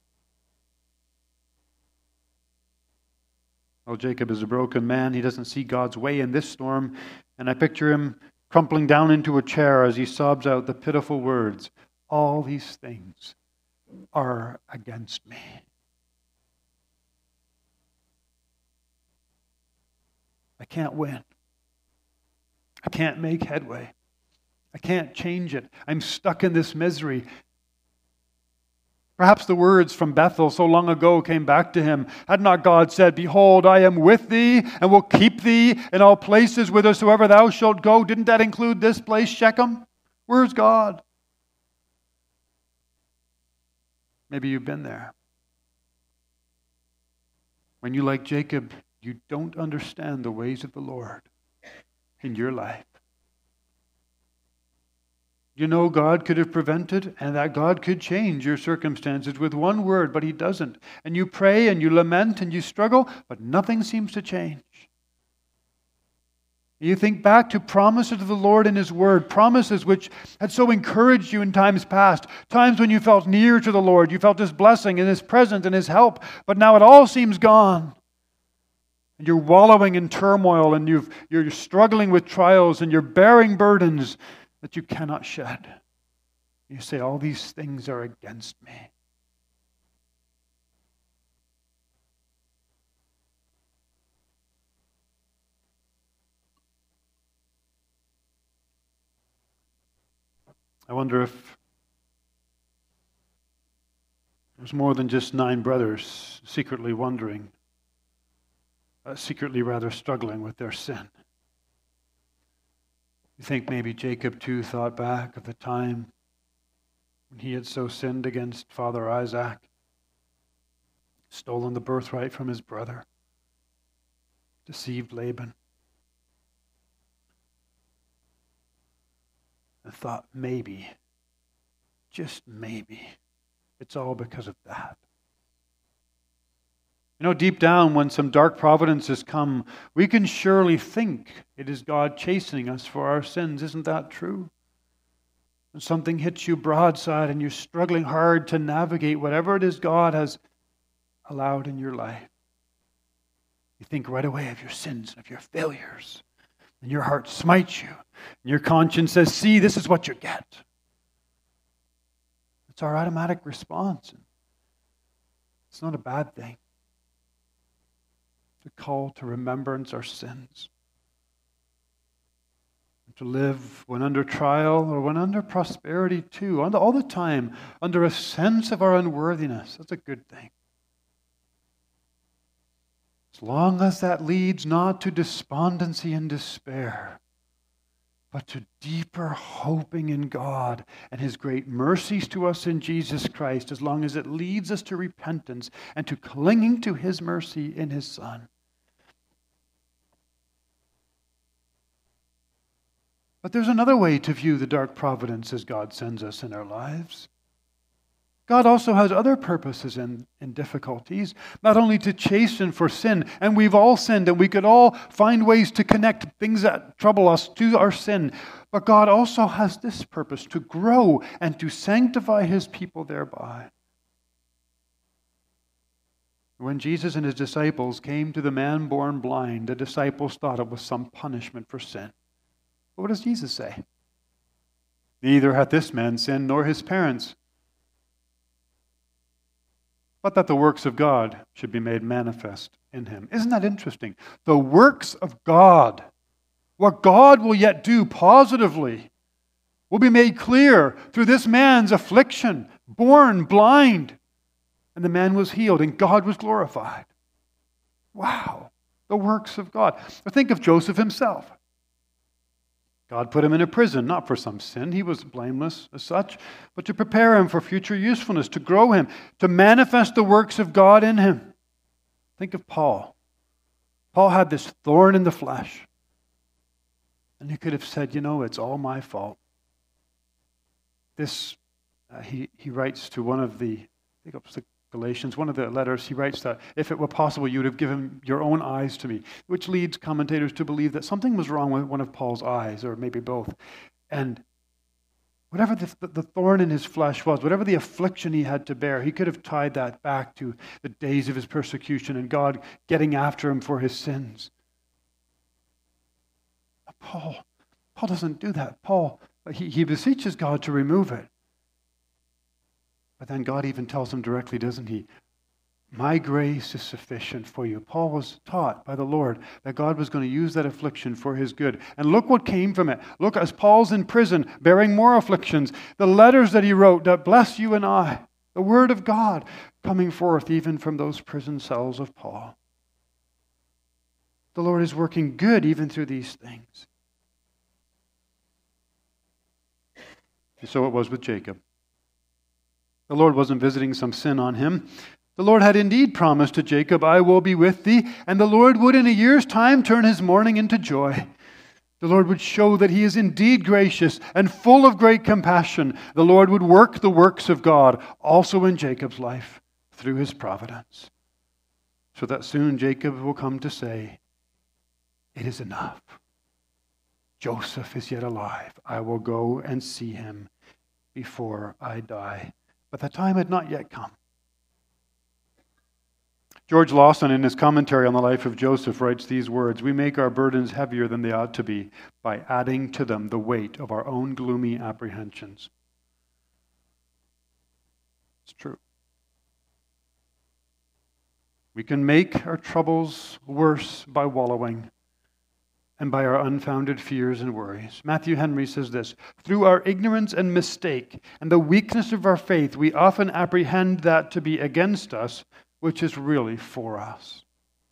Well, Jacob is a broken man. He doesn't see God's way in this storm. And I picture him crumpling down into a chair as he sobs out the pitiful words, "All these things are against me. I can't win. I can't make headway. I can't change it. I'm stuck in this misery. Perhaps the words from Bethel so long ago came back to him. Had not God said, "Behold, I am with thee and will keep thee in all places whithersoever thou shalt go"? Didn't that include this place, Shechem? Where's God? Maybe you've been there. When you, like Jacob, you don't understand the ways of the Lord in your life. You know God could have prevented and that God could change your circumstances with one word, but He doesn't. And you pray and you lament and you struggle, but nothing seems to change. You think back to promises of the Lord in His Word, promises which had so encouraged you in times past, times when you felt near to the Lord, you felt His blessing and His presence and His help, but now it all seems gone. And you're wallowing in turmoil and you've, you're struggling with trials and you're bearing burdens that you cannot shed. You say, all these things are against me. I wonder if there's more than just nine brothers secretly wondering, uh, secretly rather struggling with their sin. You think maybe Jacob too thought back of the time when he had so sinned against Father Isaac, stolen the birthright from his brother, deceived Laban, and thought maybe, just maybe, it's all because of that. You know, deep down, when some dark providences come, we can surely think it is God chastening us for our sins. Isn't that true? When something hits you broadside and you're struggling hard to navigate whatever it is God has allowed in your life, you think right away of your sins and of your failures. And your heart smites you. And your conscience says, see, this is what you get. It's our automatic response. It's not a bad thing. To call to remembrance our sins. To live when under trial or when under prosperity too, all the time, under a sense of our unworthiness. That's a good thing. As long as that leads not to despondency and despair, but to deeper hoping in God and His great mercies to us in Jesus Christ, as long as it leads us to repentance and to clinging to His mercy in His Son. But there's another way to view the dark providences God sends us in our lives. God also has other purposes in, in difficulties, not only to chasten for sin, and we've all sinned, and we could all find ways to connect things that trouble us to our sin, but God also has this purpose, to grow and to sanctify His people thereby. When Jesus and His disciples came to the man born blind, the disciples thought it was some punishment for sin. But what does Jesus say? Neither hath this man sinned nor his parents, but that the works of God should be made manifest in him. Isn't that interesting? The works of God, what God will yet do positively, will be made clear through this man's affliction, born blind. And the man was healed and God was glorified. Wow, the works of God. Or think of Joseph himself. God put him in a prison, not for some sin. He was blameless as such, but to prepare him for future usefulness, to grow him, to manifest the works of God in him. Think of Paul. Paul had this thorn in the flesh. And he could have said, you know, it's all my fault. This, uh, he, he writes to one of the, I think it was the Galatians, one of the letters, he writes that if it were possible, you would have given your own eyes to me, which leads commentators to believe that something was wrong with one of Paul's eyes, or maybe both. And whatever the, the thorn in his flesh was, whatever the affliction he had to bear, he could have tied that back to the days of his persecution and God getting after him for his sins. But Paul, Paul doesn't do that. Paul, he, he beseeches God to remove it. But then God even tells him directly, doesn't he? My grace is sufficient for you. Paul was taught by the Lord that God was going to use that affliction for his good. And look what came from it. Look, as Paul's in prison, bearing more afflictions, the letters that he wrote that bless you and I, the word of God coming forth even from those prison cells of Paul. The Lord is working good even through these things. And so it was with Jacob. The Lord wasn't visiting some sin on him. The Lord had indeed promised to Jacob, I will be with thee, and the Lord would in a year's time turn his mourning into joy. The Lord would show that he is indeed gracious and full of great compassion. The Lord would work the works of God also in Jacob's life through his providence, so that soon Jacob will come to say, it is enough. Joseph is yet alive. I will go and see him before I die. But the time had not yet come. George Lawson, in his commentary on the life of Joseph, writes these words, we make our burdens heavier than they ought to be by adding to them the weight of our own gloomy apprehensions. It's true. We can make our troubles worse by wallowing and by our unfounded fears and worries. Matthew Henry says this, through our ignorance and mistake and the weakness of our faith, we often apprehend that to be against us, which is really for us.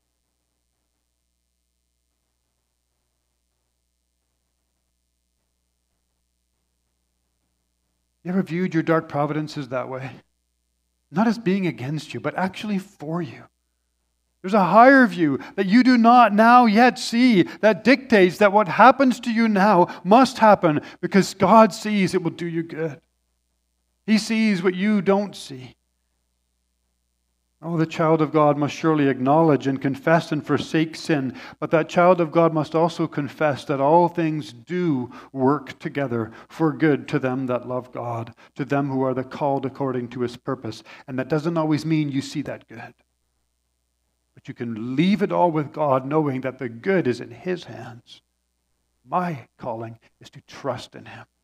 You ever viewed your dark providences that way? Not as being against you, but actually for you. There's a higher view that you do not now yet see that dictates that what happens to you now must happen because God sees it will do you good. He sees what you don't see. Oh, the child of God must surely acknowledge and confess and forsake sin, but that child of God must also confess that all things do work together for good to them that love God, to them who are the called according to his purpose. And that doesn't always mean you see that good. But you can leave it all with God, knowing that the good is in his hands. My calling is to trust in him.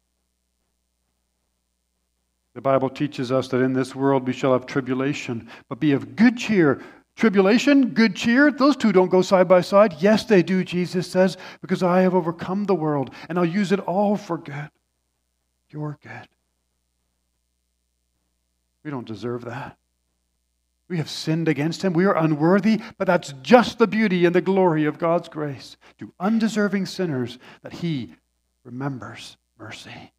The Bible teaches us that in this world we shall have tribulation, but be of good cheer. Tribulation, good cheer, those two don't go side by side. Yes, they do, Jesus says, because I have overcome the world, and I'll use it all for good. Your good. We don't deserve that. We have sinned against him. We are unworthy, but that's just the beauty and the glory of God's grace to undeserving sinners that he remembers mercy.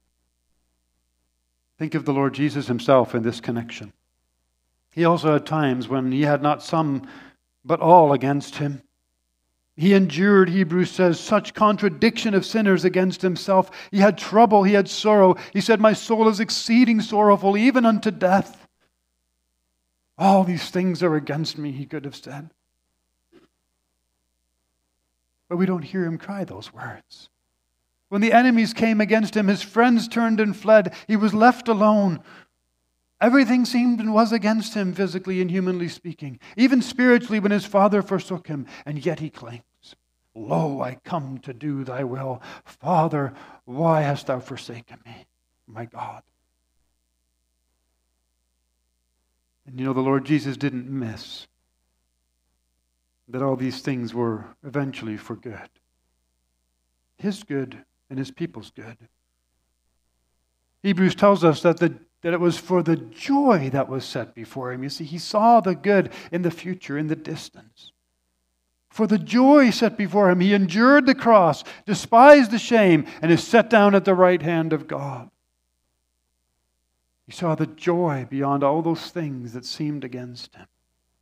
Think of the Lord Jesus himself in this connection. He also had times when he had not some, but all against him. He endured, Hebrews says, such contradiction of sinners against himself. He had trouble, he had sorrow. He said, my soul is exceeding sorrowful, even unto death. All these things are against me, he could have said. But we don't hear him cry those words. When the enemies came against him, his friends turned and fled. He was left alone. Everything seemed and was against him, physically and humanly speaking. Even spiritually, when his father forsook him. And yet he clings. Lo, I come to do thy will. Father, why hast thou forsaken me, my God? And you know, the Lord Jesus didn't miss that all these things were eventually for good. His good and his people's good. Hebrews tells us that, the, that it was for the joy that was set before him. You see, he saw the good in the future, in the distance. For the joy set before him, he endured the cross, despised the shame, and is set down at the right hand of God. He saw the joy beyond all those things that seemed against him.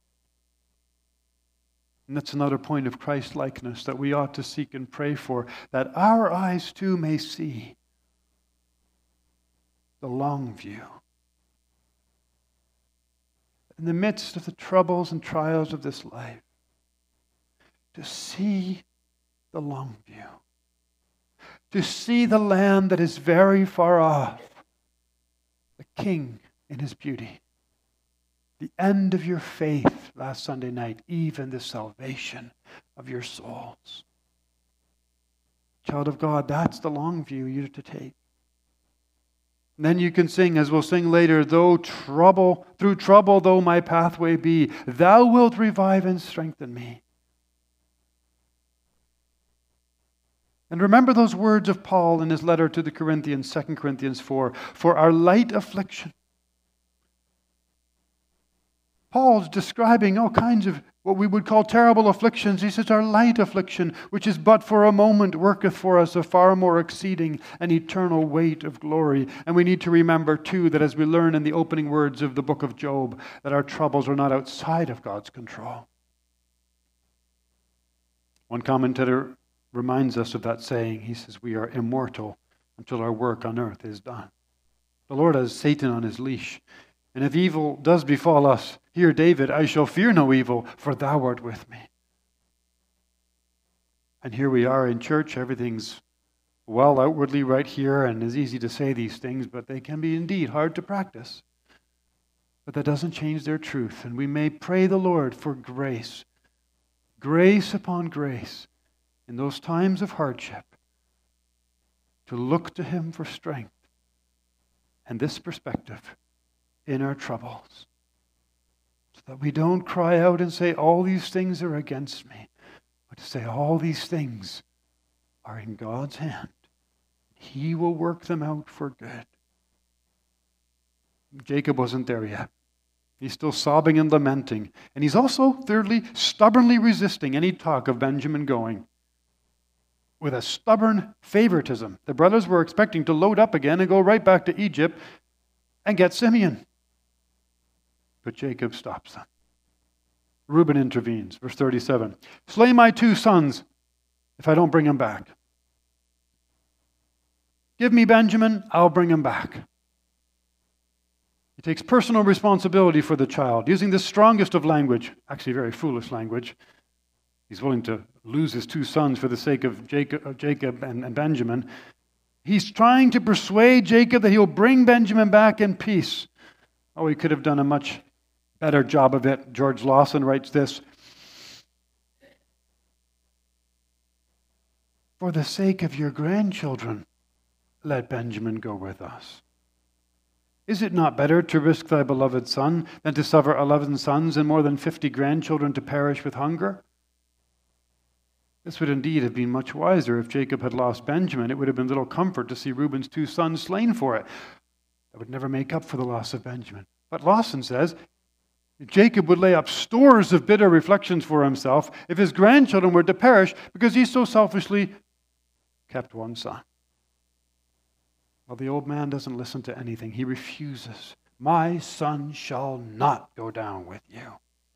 And that's another point of Christ-likeness that we ought to seek and pray for, that our eyes too may see the long view. In the midst of the troubles and trials of this life, to see the long view. To see the Lamb that is very far off. The King in his beauty. The end of your faith last Sunday night, even the salvation of your souls. Child of God, that's the long view you're to take. And then you can sing, as we'll sing later, though trouble, through trouble though my pathway be, thou wilt revive and strengthen me. And remember those words of Paul in his letter to the Corinthians, Second Corinthians four, for our light affliction. Paul's describing all kinds of what we would call terrible afflictions. He says, our light affliction, which is but for a moment, worketh for us a far more exceeding and eternal weight of glory. And we need to remember, too, that as we learn in the opening words of the book of Job, that our troubles are not outside of God's control. One commentator reminds us of that saying. He says, we are immortal until our work on earth is done. The Lord has Satan on his leash. And if evil does befall us, hear David, I shall fear no evil, for thou art with me. And here we are in church. Everything's well outwardly right here, and it's easy to say these things, but they can be indeed hard to practice. But that doesn't change their truth. And we may pray the Lord for grace, grace upon grace, in those times of hardship, to look to Him for strength and this perspective in our troubles, so that we don't cry out and say, all these things are against me, but to say, all these things are in God's hand. He will work them out for good. Jacob wasn't there yet. He's still sobbing and lamenting. And he's also, thirdly, stubbornly resisting any talk of Benjamin going, with a stubborn favoritism. The brothers were expecting to load up again and go right back to Egypt and get Simeon. But Jacob stops them. Reuben intervenes, verse thirty-seven. Slay my two sons if I don't bring him back. Give me Benjamin, I'll bring him back. He takes personal responsibility for the child, using the strongest of language, actually very foolish language. He's willing to lose his two sons for the sake of Jacob, of Jacob and, and Benjamin. He's trying to persuade Jacob that he'll bring Benjamin back in peace. Oh, he could have done a much better job of it. George Lawson writes this, for the sake of your grandchildren, let Benjamin go with us. Is it not better to risk thy beloved son than to suffer eleven sons and more than fifty grandchildren to perish with hunger? This would indeed have been much wiser if Jacob had lost Benjamin. It would have been little comfort to see Reuben's two sons slain for it. That would never make up for the loss of Benjamin. But Lawson says, Jacob would lay up stores of bitter reflections for himself if his grandchildren were to perish because he so selfishly kept one son. Well, the old man doesn't listen to anything. He refuses. My son shall not go down with you.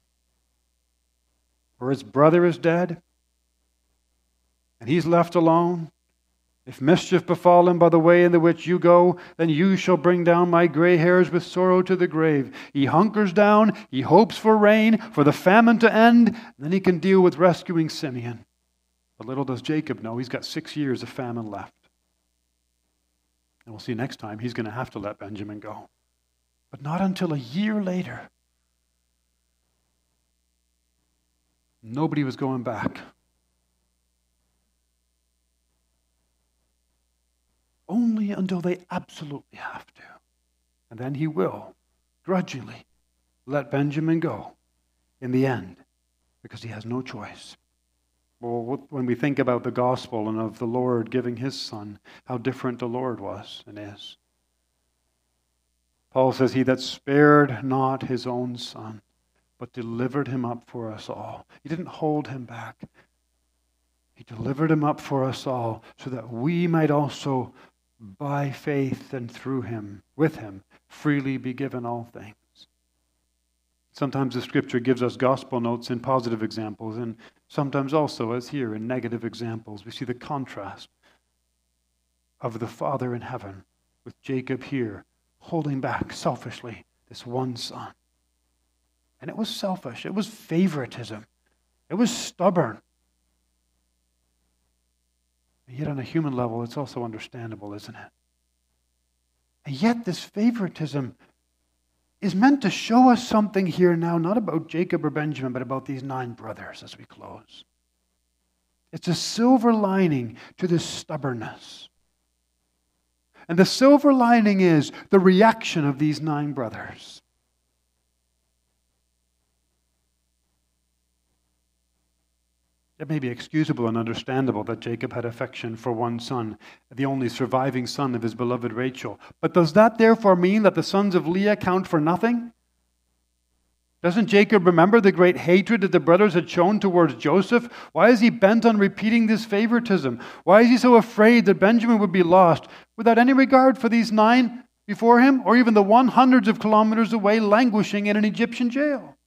For his brother is dead, and he's left alone. If mischief befall him by the way in the which you go, then you shall bring down my gray hairs with sorrow to the grave. He hunkers down, he hopes for rain, for the famine to end, and then he can deal with rescuing Simeon. But little does Jacob know, he's got six years of famine left. And we'll see next time he's going to have to let Benjamin go. But not until a year later. Nobody was going back. Only until they absolutely have to. And then he will, grudgingly, let Benjamin go in the end, because he has no choice. Well, when we think about the gospel and of the Lord giving his son, how different the Lord was and is. Paul says, he that spared not his own son, but delivered him up for us all. He didn't hold him back. He delivered him up for us all so that we might also, by faith and through him, with him, freely be given all things. Sometimes the Scripture gives us gospel notes in positive examples, and sometimes also, as here, in negative examples. We see the contrast of the Father in heaven with Jacob here, holding back selfishly this one son. And it was selfish. It was favoritism. It was stubborn. And yet on a human level, it's also understandable, isn't it? And yet this favoritism is meant to show us something here now, not about Jacob or Benjamin, but about these nine brothers as we close. It's a silver lining to this stubbornness. And the silver lining is the reaction of these nine brothers. It may be excusable and understandable that Jacob had affection for one son, the only surviving son of his beloved Rachel. But does that therefore mean that the sons of Leah count for nothing? Doesn't Jacob remember the great hatred that the brothers had shown towards Joseph? Why is he bent on repeating this favoritism? Why is he so afraid that Benjamin would be lost without any regard for these nine before him, or even the one hundreds of kilometers away languishing in an Egyptian jail?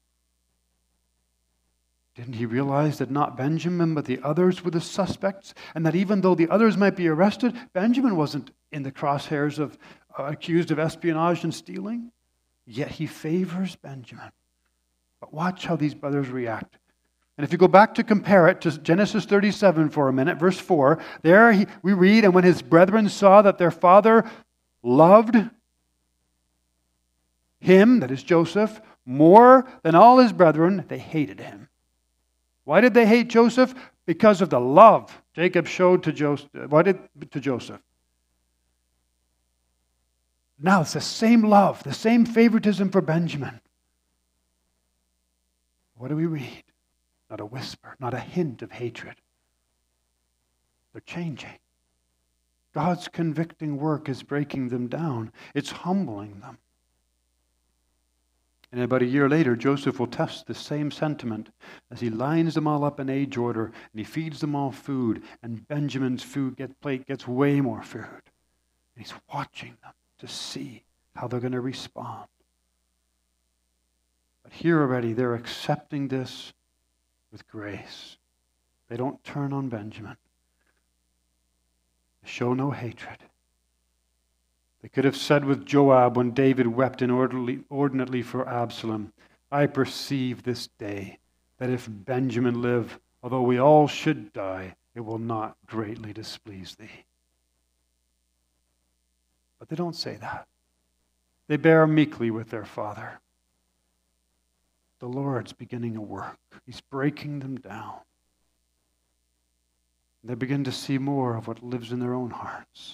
Didn't he realize that not Benjamin but the others were the suspects, and that even though the others might be arrested, Benjamin wasn't in the crosshairs of uh, accused of espionage and stealing? Yet he favors Benjamin. But watch how these brothers react. And if you go back to compare it to Genesis thirty-seven for a minute, verse four, there he, we read, and when his brethren saw that their father loved him, that is Joseph, more than all his brethren, they hated him. Why did they hate Joseph? Because of the love Jacob showed to Joseph. Why did to Joseph? Now it's the same love, the same favoritism for Benjamin. What do we read? Not a whisper, not a hint of hatred. They're changing. God's convicting work is breaking them down. It's humbling them. And about a year later, Joseph will test the same sentiment as he lines them all up in age order and he feeds them all food, and Benjamin's food get, plate gets way more food. And he's watching them to see how they're going to respond. But here already, they're accepting this with grace. They don't turn on Benjamin. They show no hatred. They could have said with Joab when David wept inordinately for Absalom, I perceive this day that if Benjamin live, although we all should die, it will not greatly displease thee. But they don't say that. They bear meekly with their father. The Lord's beginning a work. He's breaking them down. They begin to see more of what lives in their own hearts.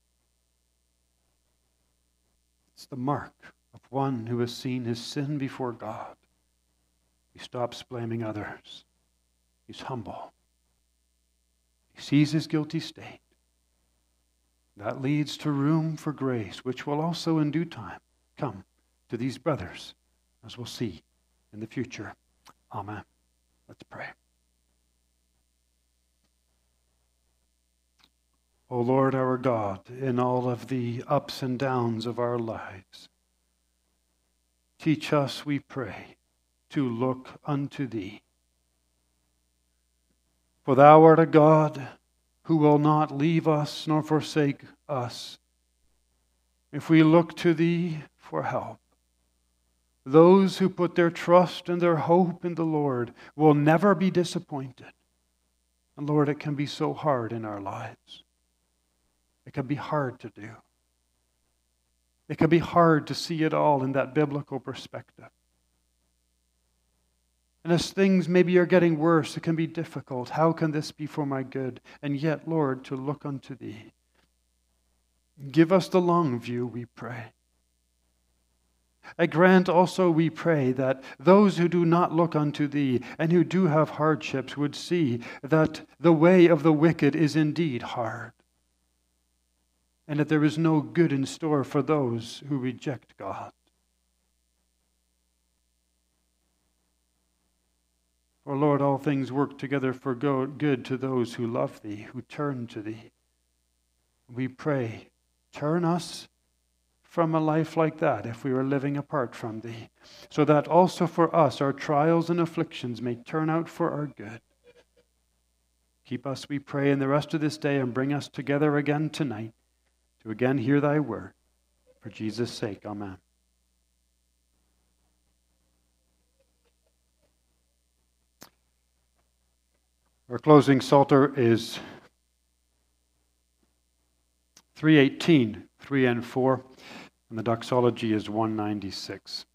It's the mark of one who has seen his sin before God. He stops blaming others. He's humble. He sees his guilty state. That leads to room for grace, which will also in due time come to these brothers, as we'll see in the future. Amen. Let's pray. O Lord our God, in all of the ups and downs of our lives, teach us, we pray, to look unto thee. For thou art a God who will not leave us nor forsake us if we look to thee for help. Those who put their trust and their hope in the Lord will never be disappointed. And Lord, it can be so hard in our lives. It can be hard to do. It can be hard to see it all in that biblical perspective. And as things maybe are getting worse, it can be difficult. How can this be for my good? And yet, Lord, to look unto thee. Give us the long view, we pray. And grant also, we pray, that those who do not look unto thee and who do have hardships would see that the way of the wicked is indeed hard, and that there is no good in store for those who reject God. For Lord, all things work together for good to those who love thee, who turn to thee. We pray, turn us from a life like that if we are living apart from thee, so that also for us our trials and afflictions may turn out for our good. Keep us, we pray, in the rest of this day, and bring us together again tonight to again hear thy word. For Jesus' sake, amen. Our closing psalter is three eighteen, three and four, and the doxology is one ninety-six.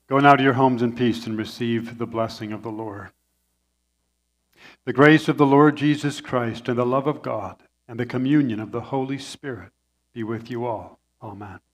Go now to your homes in peace and receive the blessing of the Lord. The grace of the Lord Jesus Christ and the love of God and the communion of the Holy Spirit be with you all. Amen.